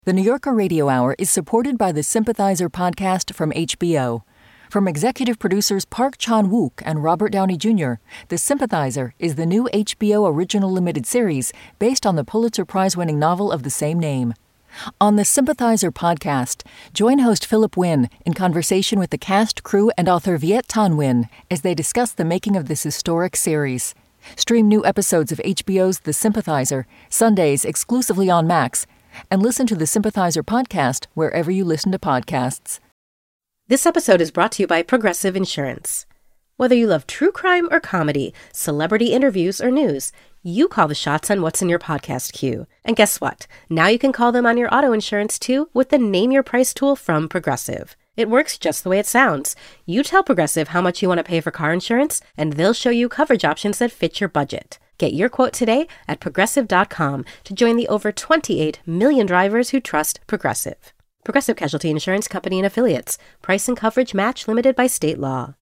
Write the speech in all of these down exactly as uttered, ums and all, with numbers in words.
The New Yorker Radio Hour is supported by the Sympathizer podcast from H B O. From executive producers Park Chan-wook and Robert Downey Junior, The Sympathizer is the new H B O original limited series based on the Pulitzer Prize-winning novel of the same name. On the Sympathizer podcast, join host Philip Wynn in conversation with the cast, crew, and author Viet Thanh Nguyen as they discuss the making of this historic series. Stream new episodes of H B O's The Sympathizer, Sundays exclusively on Max, and listen to the Sympathizer podcast wherever you listen to podcasts. This episode is brought to you by Progressive Insurance. Whether you love true crime or comedy, celebrity interviews or news, you call the shots on what's in your podcast queue. And guess what? Now you can call them on your auto insurance too with the Name Your Price tool from Progressive. It works just the way it sounds. You tell Progressive how much you want to pay for car insurance, and they'll show you coverage options that fit your budget. Get your quote today at progressive dot com to join the over twenty-eight million drivers who trust Progressive. Progressive Casualty Insurance Company and Affiliates. Price and coverage match limited by state law.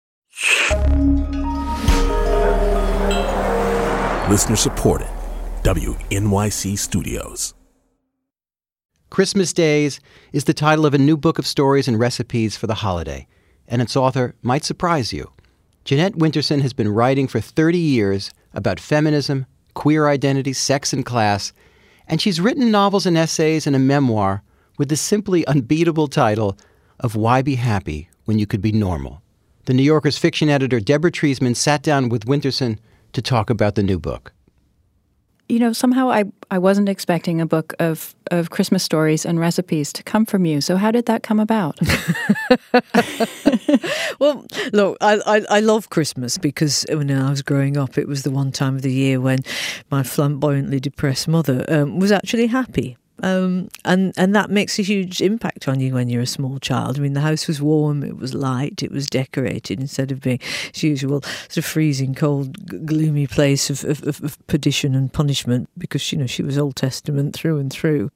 Listener supported. W N Y C Studios. Christmas Days is the title of a new book of stories and recipes for the holiday, and its author might surprise you. Jeanette Winterson has been writing for thirty years about feminism, queer identity, sex, and class, and she's written novels and essays and a memoir with the simply unbeatable title of Why Be Happy When You Could Be Normal. The New Yorker's fiction editor Deborah Treisman sat down with Winterson to talk about the new book. You know, somehow I, I wasn't expecting a book of, of Christmas stories and recipes to come from you. So how did that come about? Well, look, I, I I love Christmas because when I was growing up, it was the one time of the year when my flamboyantly depressed mother um, was actually happy. Um, and, and that makes a huge impact on you when you're a small child. I mean, the house was warm, it was light, it was decorated instead of being its usual sort of freezing, cold, g- gloomy place of, of, of perdition and punishment because, you know, she was Old Testament through and through.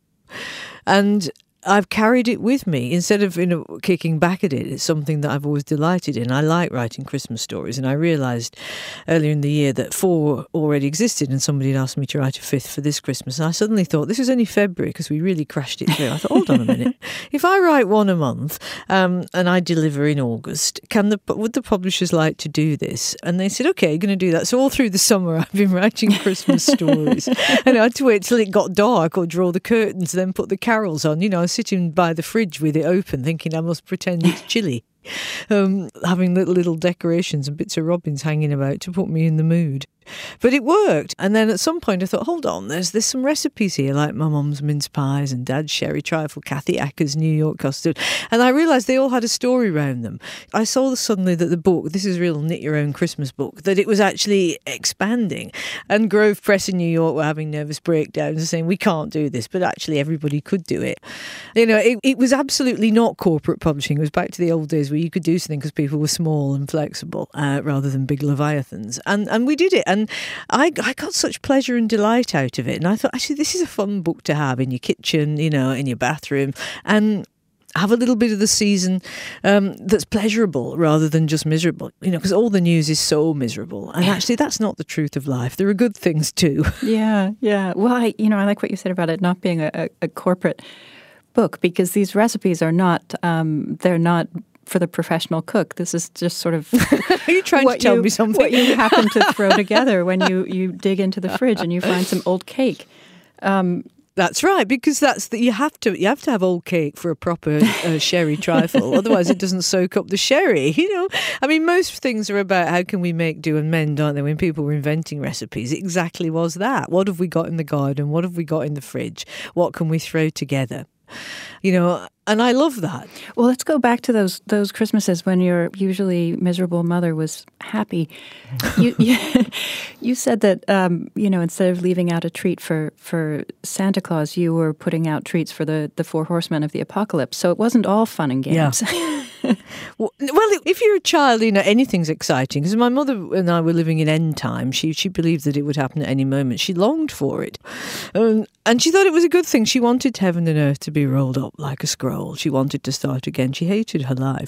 And I've carried it with me instead of, you know, kicking back at it. It's something that I've always delighted in. I like writing Christmas stories, and I realised earlier in the year that four already existed, and somebody had asked me to write a fifth for this Christmas. And I suddenly thought, this was only February because we really crashed it through. I thought, hold on a minute. If I write one a month um, and I deliver in August, can the would the publishers like to do this? And they said, okay, you're going to do that. So all through the summer, I've been writing Christmas stories, and I had to wait till it got dark or draw the curtains, then put the carols on. You know, sitting by the fridge with it open, thinking I must pretend it's chilly, um, having little little decorations and bits of robins hanging about to put me in the mood. But it worked. And then at some point I thought, hold on, there's there's some recipes here, like my mum's mince pies and dad's sherry trifle, Kathy Acker's New York custard. And I realised they all had a story around them. I saw suddenly that the book, this is a real knit your own Christmas book, that it was actually expanding. And Grove Press in New York were having nervous breakdowns and saying, we can't do this, but actually everybody could do it. You know, it, it was absolutely not corporate publishing. It was back to the old days where you could do something because people were small and flexible uh, rather than big leviathans. And and we did it. And I, I got such pleasure and delight out of it. And I thought, actually, this is a fun book to have in your kitchen, you know, in your bathroom, and have a little bit of the season um, that's pleasurable rather than just miserable, you know, because all the news is so miserable. And actually, that's not the truth of life. There are good things too. Yeah, yeah. Well, I, you know, I like what you said about it not being a, a, a corporate book, because these recipes are not, um, they're not for the professional cook. This is just sort of Are you trying to tell you, me something? What you happen to throw together when you, you dig into the fridge and you find some old cake. Um, That's right, because that's the, you have to you have to have old cake for a proper uh, sherry trifle. Otherwise, it doesn't soak up the sherry. You know, I mean, most things are about how can we make do and mend, aren't they? When people were inventing recipes, it exactly was that. What have we got in the garden? What have we got in the fridge? What can we throw together? You know, and I love that. Well, let's go back to those those Christmases when your usually miserable mother was happy. You you, you said that, um, you know, instead of leaving out a treat for, for Santa Claus, you were putting out treats for the, the four horsemen of the apocalypse. So it wasn't all fun and games. Yeah. Well, if you're a child, you know, anything's exciting. Because my mother and I were living in end time. She she believed that it would happen at any moment. She longed for it. Um, and she thought it was a good thing. She wanted heaven and earth to be rolled up like a scroll. She wanted to start again. She hated her life.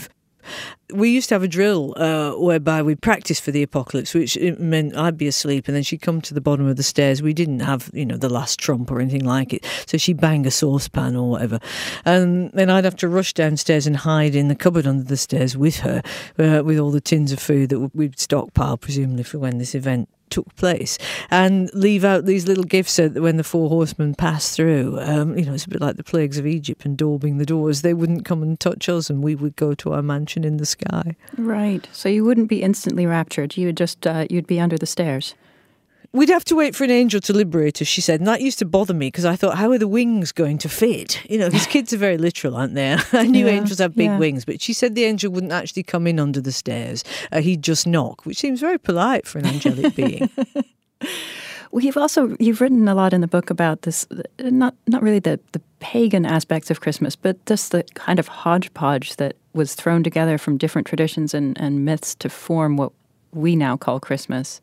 We used to have a drill uh, whereby we'd practice for the apocalypse, which meant I'd be asleep and then she'd come to the bottom of the stairs. We didn't have, you know, the last trump or anything like it. So she'd bang a saucepan or whatever. And then I'd have to rush downstairs and hide in the cupboard under the stairs with her, uh, with all the tins of food that we'd stockpile, presumably for when this event took place, and leave out these little gifts so that when the four horsemen passed through, um, you know, it's a bit like the plagues of Egypt and daubing the doors, they wouldn't come and touch us and we would go to our mansion in the sky. Right. So you wouldn't be instantly raptured. You would just, uh, you'd be under the stairs. We'd have to wait for an angel to liberate us, she said. And that used to bother me because I thought, how are the wings going to fit? You know, these kids are very literal, aren't they? I knew yeah, angels have big yeah. wings, but she said the angel wouldn't actually come in under the stairs. Uh, he'd just knock, which seems very polite for an angelic being. Well, you've also, you've written a lot in the book about this, not not really the, the pagan aspects of Christmas, but just the kind of hodgepodge that was thrown together from different traditions and, and myths to form what we now call Christmas.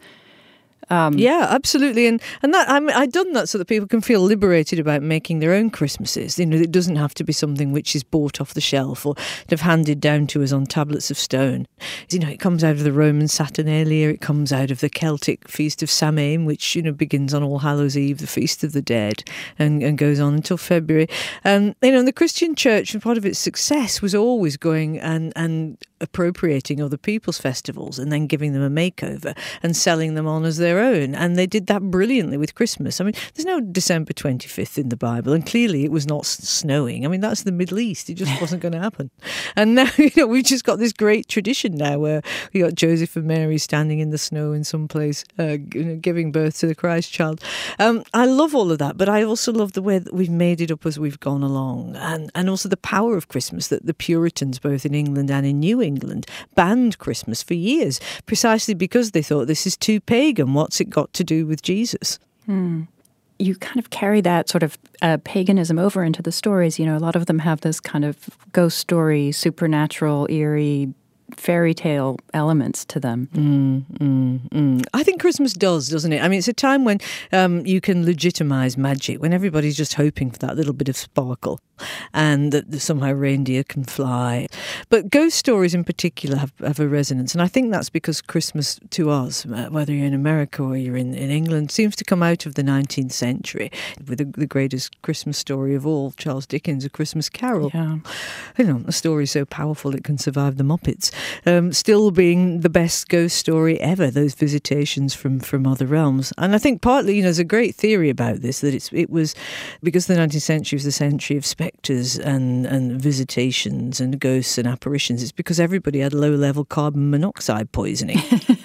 Um, yeah, absolutely, and and that I mean, I've done that so that people can feel liberated about making their own Christmases. You know, it doesn't have to be something which is bought off the shelf or kind of handed down to us on tablets of stone. You know, it comes out of the Roman Saturnalia, it comes out of the Celtic Feast of Samhain, which, you know, begins on All Hallows Eve, the Feast of the Dead, and, and goes on until February. And you know, the Christian Church, and part of its success was always going and and appropriating other people's festivals and then giving them a makeover and selling them on as their own. And they did that brilliantly with Christmas. I mean, there's no December twenty-fifth in the Bible, and clearly it was not snowing. I mean, that's the Middle East. It just wasn't going to happen. And now, you know, we've just got this great tradition now where we got Joseph and Mary standing in the snow in some place, uh, you know, giving birth to the Christ child. Um, I love all of that, but I also love the way that we've made it up as we've gone along, and, and also the power of Christmas, that the Puritans, both in England and in New England, banned Christmas for years, precisely because they thought this is too pagan. What's it got to do with Jesus? Hmm. You kind of carry that sort of uh, paganism over into the stories. You know, a lot of them have this kind of ghost story, supernatural, eerie, fairy tale elements to them. Mm, mm, mm. I think Christmas does, doesn't it? I mean, it's a time when um, you can legitimise magic, when everybody's just hoping for that little bit of sparkle and that somehow reindeer can fly. But ghost stories in particular have, have a resonance, and I think that's because Christmas to us, whether you're in America or you're in, in England, seems to come out of the nineteenth century with the, the greatest Christmas story of all, Charles Dickens' A Christmas Carol. Yeah. You know, a story so powerful it can survive the Muppets. Um, still being the best ghost story ever, those visitations from, from other realms. And I think partly, you know, there's a great theory about this, that it's it was because the nineteenth century was the century of spectres and, and visitations and ghosts and apparitions. It's because everybody had low-level carbon monoxide poisoning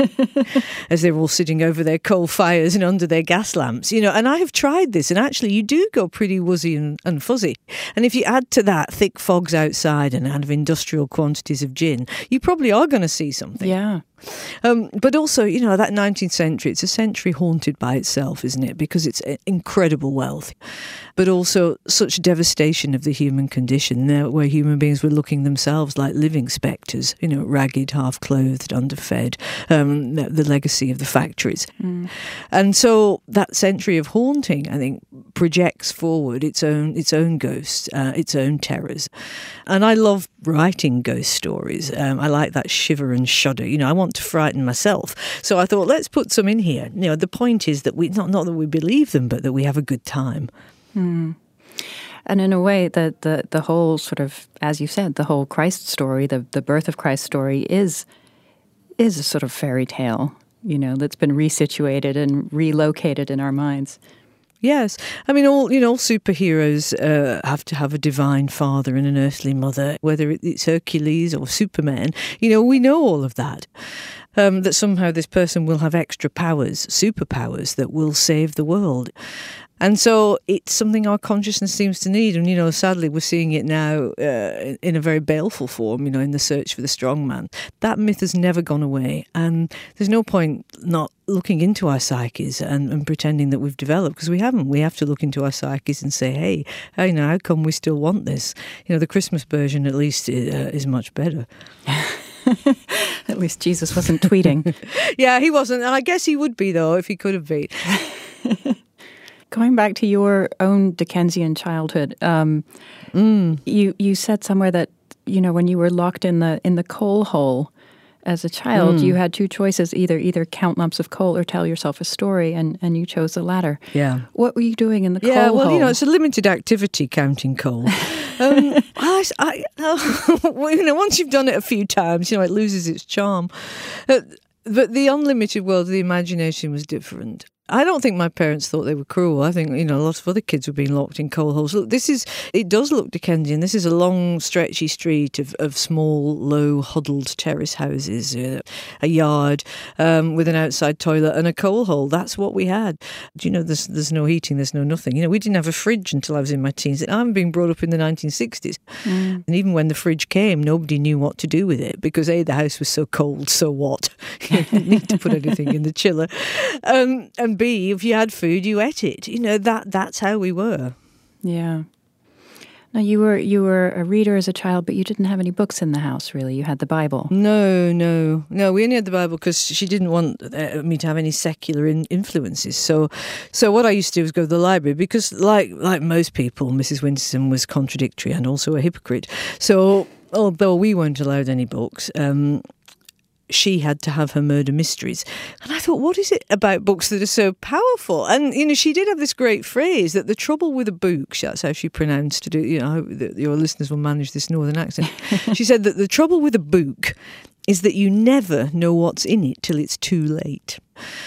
as they were all sitting over their coal fires and under their gas lamps, you know. And I have tried this, and actually you do go pretty wuzzy and, and fuzzy. And if you add to that thick fogs outside and kind of industrial quantities of gin, you probably are going to see something. Yeah. Um, but also, you know, that nineteenth century, it's a century haunted by itself, isn't it? Because it's incredible wealth, but also such devastation of the human condition, where human beings were looking themselves like living spectres, you know, ragged, half-clothed, underfed, um, the legacy of the factories. Mm. And so that century of haunting, I think, projects forward its own its own ghosts, uh, its own terrors. And I love writing ghost stories. Um, I like that shiver and shudder. You know, I want to frighten myself. So I thought, let's put some in here. You know, the point is that we, not, not that we believe them, but that we have a good time. Mm. And in a way, the, the, the whole sort of, as you said, the whole Christ story, the, the birth of Christ story is is a sort of fairy tale, you know, that's been resituated and relocated in our minds. Yes. I mean, all, you know, all superheroes uh, have to have a divine father and an earthly mother, whether it's Hercules or Superman. You know, we know all of that. Um, that somehow this person will have extra powers, superpowers, that will save the world. And so it's something our consciousness seems to need. And, you know, sadly, we're seeing it now uh, in a very baleful form, you know, in the search for the strong man. That myth has never gone away. And there's no point not looking into our psyches and, and pretending that we've developed, because we haven't. We have to look into our psyches and say, hey, hey, now, how come we still want this? You know, the Christmas version, at least, uh, is much better. At least Jesus wasn't tweeting. Yeah, he wasn't. And I guess he would be, though, if he could have been. Going back to your own Dickensian childhood, um, mm. you you said somewhere that you know, when you were locked in the in the coal hole as a child, mm. you had two choices, either either count lumps of coal or tell yourself a story, and, and you chose the latter. Yeah. What were you doing in the yeah, coal well, hole? you know, it's a limited activity, counting coal. um, I, I, uh, well, you know, once you've done it a few times, you know, it loses its charm. Uh, but the unlimited world of the imagination was different. I don't think my parents thought they were cruel. I think, you know, lots of other kids were being locked in coal holes. Look, this is, it does look Dickensian. This is a long, stretchy street of, of small, low, huddled terrace houses, uh, a yard um, with an outside toilet and a coal hole. That's what we had. Do you know, there's, there's no heating, there's no nothing. You know, we didn't have a fridge until I was in my teens. I'm being brought up in the nineteen sixties. Mm. And even when the fridge came, nobody knew what to do with it because, A, the house was so cold, so what? You didn't need to put anything in the chiller. Um, and B, if you had food, you ate it. You know, that that's how we were. Yeah. Now, you were you were a reader as a child, but you didn't have any books in the house, really. You had the Bible. No, no. No, we only had the Bible because she didn't want uh, me to have any secular in- influences. So so what I used to do was go to the library because, like like most people, Missus Winterson was contradictory and also a hypocrite. So although we weren't allowed any books, um, she had to have her murder mysteries. And I thought, what is it about books that are so powerful? And, you know, she did have this great phrase that the trouble with a book, that's how she pronounced it, you know, I hope that your listeners will manage this northern accent. She said that the trouble with a book is that you never know what's in it till it's too late.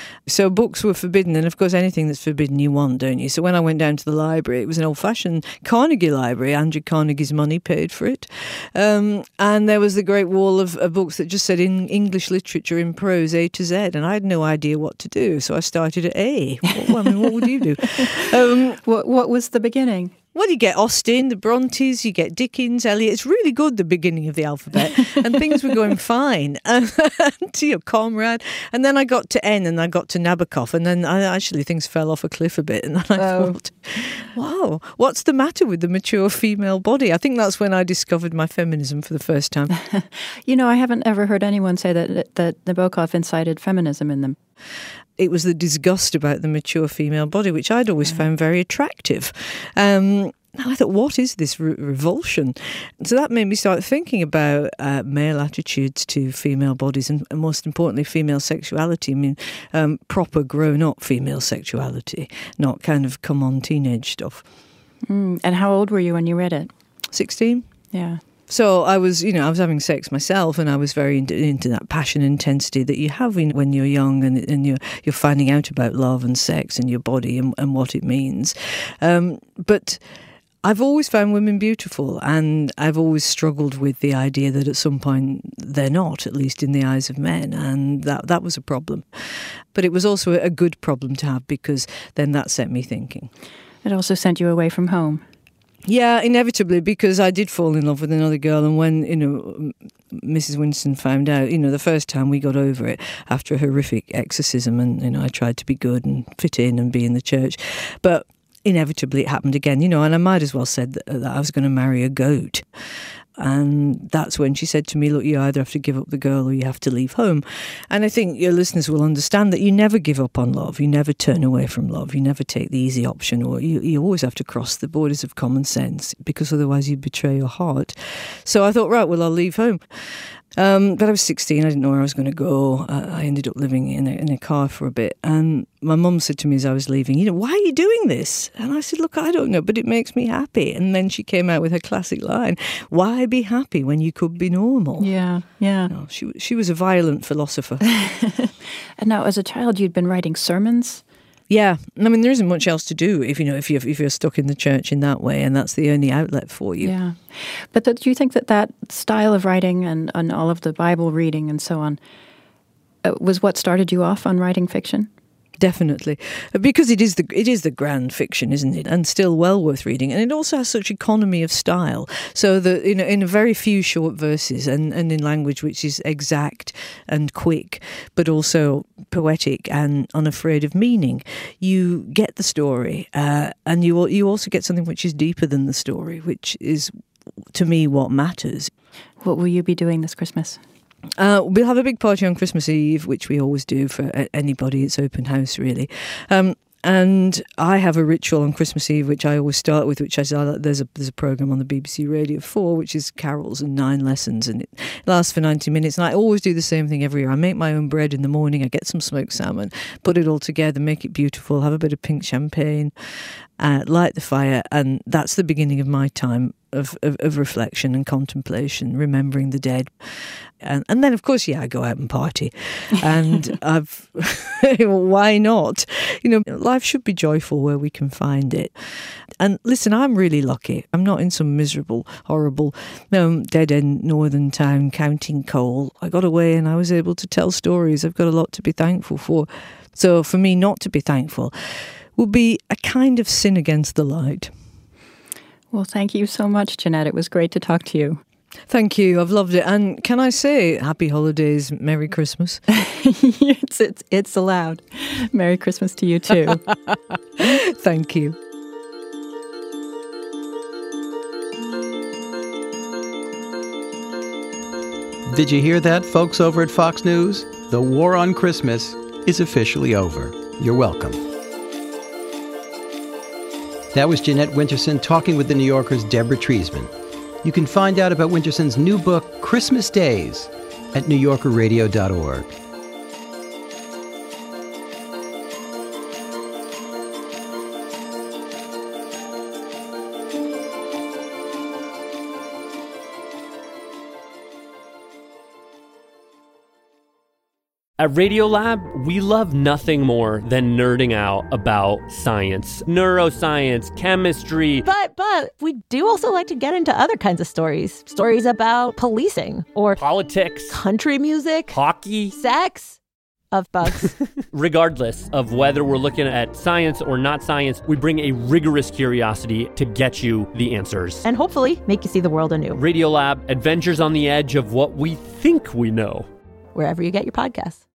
So books were forbidden, and of course anything that's forbidden you want, don't you? So when I went down to the library, it was an old-fashioned Carnegie library. Andrew Carnegie's money paid for it. Um, and there was the great wall of, of books that just said in English literature in prose A to Z, and I had no idea what to do. So I started at A. Well, I mean, what would you do? Um, what, what was the beginning? Well, you get Austen, the Brontes, you get Dickens, Eliot. It's really good, the beginning of the alphabet. And things were going fine. And to your comrade. And then I got to N and I got to Nabokov. And then I, actually things fell off a cliff a bit. And then I oh. thought, wow, what's the matter with the mature female body? I think that's when I discovered my feminism for the first time. You know, I haven't ever heard anyone say that, that Nabokov incited feminism in them. It was the disgust about the mature female body, which I'd always yeah. found very attractive. Um, I thought, what is this re- revulsion? So that made me start thinking about uh, male attitudes to female bodies and, and most importantly, female sexuality. I mean, um, proper grown-up female sexuality, not kind of come-on teenage stuff. Mm, and how old were you when you read it? sixteen. Yeah. So I was, you know, I was having sex myself, and I was very into, into that passion and intensity that you have in, when you're young, and, and you're you're finding out about love and sex and your body and, and what it means. Um, but I've always found women beautiful, and I've always struggled with the idea that at some point they're not, at least in the eyes of men, and that that was a problem. But it was also a good problem to have because then that set me thinking. It also sent you away from home. Yeah, inevitably, because I did fall in love with another girl, and when, you know, Missus Winston found out, you know, the first time we got over it after a horrific exorcism, and, you know, I tried to be good and fit in and be in the church, but inevitably it happened again, you know, and I might as well said that, that I was going to marry a goat. And that's when she said to me, look, you either have to give up the girl or you have to leave home. And I think your listeners will understand that you never give up on love. You never turn away from love. You never take the easy option, or you, you always have to cross the borders of common sense, because otherwise you betray your heart. So I thought, right, well, I'll leave home. Um, but I was sixteen, I didn't know where I was going to go. Uh, I ended up living in a, in a car for a bit. And my mum said to me as I was leaving, you know, why are you doing this? And I said, look, I don't know, but it makes me happy. And then she came out with her classic line, why be happy when you could be normal? Yeah, yeah. No, she, she was a violent philosopher. And now, as a child, you'd been writing sermons? Yeah, I mean, there isn't much else to do if you know if you're if you're stuck in the church in that way, and that's the only outlet for you. Yeah, but do you think that that style of writing and, and all of the Bible reading and so on uh, was what started you off on writing fiction? Definitely, because it is the it is the grand fiction, isn't it? And still well worth reading, and it also has such economy of style. So that you know, in a very few short verses, and, and in language which is exact and quick, but also poetic and unafraid of meaning, you get the story, uh, and you you also get something which is deeper than the story, which is, to me, what matters. What will you be doing this Christmas? Uh, we'll have a big party on Christmas Eve, which we always do for anybody. It's open house, really. Um, And I have a ritual on Christmas Eve, which I always start with, which is uh, there's a there's a program on the B B C Radio four, which is carols and nine lessons, and it lasts for ninety minutes. And I always do the same thing every year. I make my own bread in the morning. I get some smoked salmon, put it all together, make it beautiful, have a bit of pink champagne, uh, light the fire, and that's the beginning of my time of, of, of reflection and contemplation, remembering the dead. And, and then, of course, yeah, I go out and party. And I've, why not? You know, life should be joyful where we can find it. And listen, I'm really lucky. I'm not in some miserable, horrible, um, dead-end northern town counting coal. I got away and I was able to tell stories. I've got a lot to be thankful for. So for me not to be thankful would be a kind of sin against the light. Well, thank you so much, Jeanette. It was great to talk to you. Thank you. I've loved it. And can I say happy holidays, Merry Christmas? it's, it's, it's allowed. Merry Christmas to you too. Thank you. Did you hear that, folks over at Fox News? The war on Christmas is officially over. You're welcome. That was Jeanette Winterson talking with the New Yorker's Deborah Treisman. You can find out about Winterson's new book, Christmas Days, at new yorker radio dot org. At Radiolab, we love nothing more than nerding out about science, neuroscience, chemistry. But, but we do also like to get into other kinds of stories. Stories about policing or politics, country music, hockey, sex, of bugs. Regardless of whether we're looking at science or not science, we bring a rigorous curiosity to get you the answers. And hopefully make you see the world anew. Radiolab, adventures on the edge of what we think we know. Wherever you get your podcasts.